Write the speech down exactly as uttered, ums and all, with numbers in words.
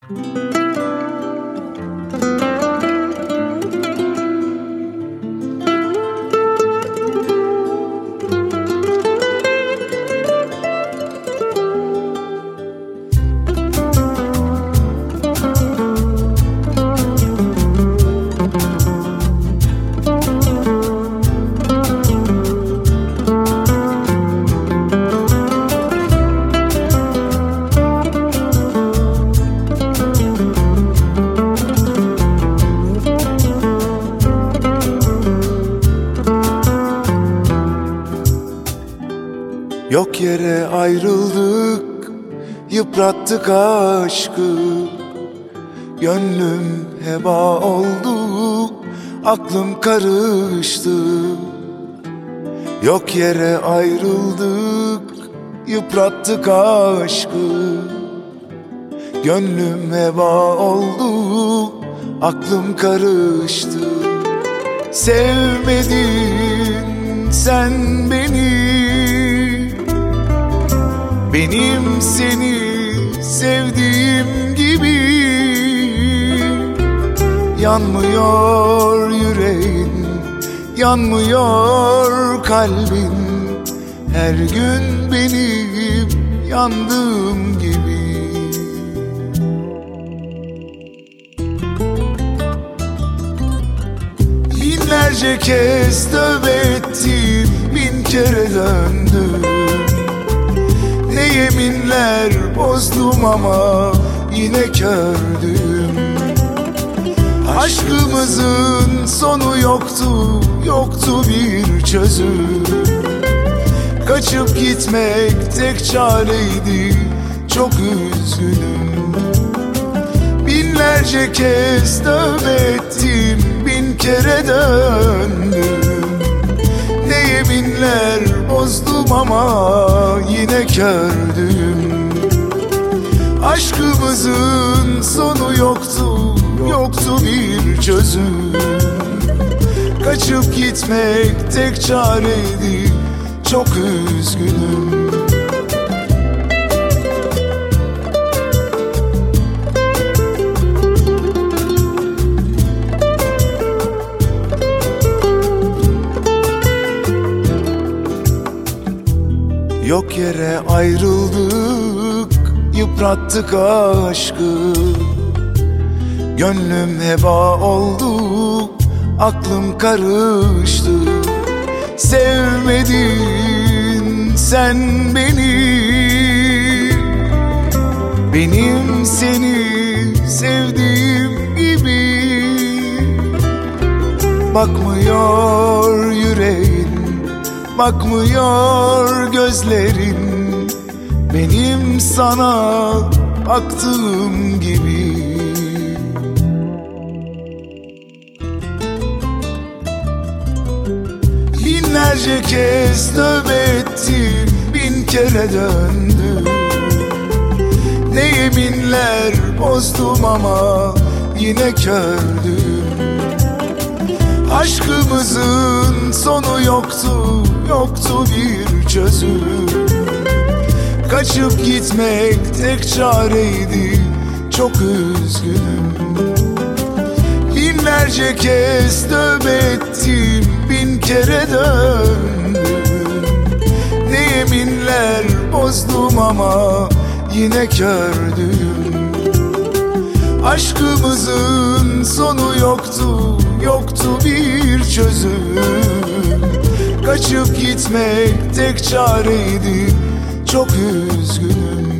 Yok yere ayrıldık, yıprattık aşkı. Gönlüm heba oldu, aklım karıştı. Yok yere ayrıldık, yıprattık aşkı. Gönlüm heba oldu, aklım karıştı. Sevmedin sen beni, benim seni sevdiğim gibi. Yanmıyor yüreğin, yanmıyor kalbin, her gün benim yandığım gibi. Binlerce kez tövbe ettim, bin kere döndüm. Ne yeminler bozdum ama yine kördüm. Aşkımızın sonu yoktu, yoktu bir çözüm. Kaçıp gitmek tek çareydi, çok üzgünüm. Binlerce kez tövbe ettim, bin kere döndüm. Ne yeminler bozdum ama yine kördüm. Aşkımızın sonu yoktu, yoktu bir çözüm. Kaçıp gitmek tek çareydi, çok üzgünüm. Yok yere ayrıldık, yıprattık aşkı. Gönlüm heba oldu, aklım karıştı. Sevmedin sen beni, benim seni sevdiğim gibi. Bakmıyor yüreğin, bakmıyor gözlerin, benim sana baktığım gibi. Binlerce kez tövbe ettim, bin kere döndüm. Ne yeminler bozdum ama yine kördüm. Aşkımızın sonu yoktu, yoktu bir çözüm. Kaçıp gitmek tek çareydi, çok üzgünüm. Binlerce kez tövbe ettim, bin kere döndüm. Ne yeminler bozdum ama yine kördüm. Aşkımızın sonu yoktu, yoktu bir çözüm. Kaçıp gitmek tek çareydi, çok üzgünüm.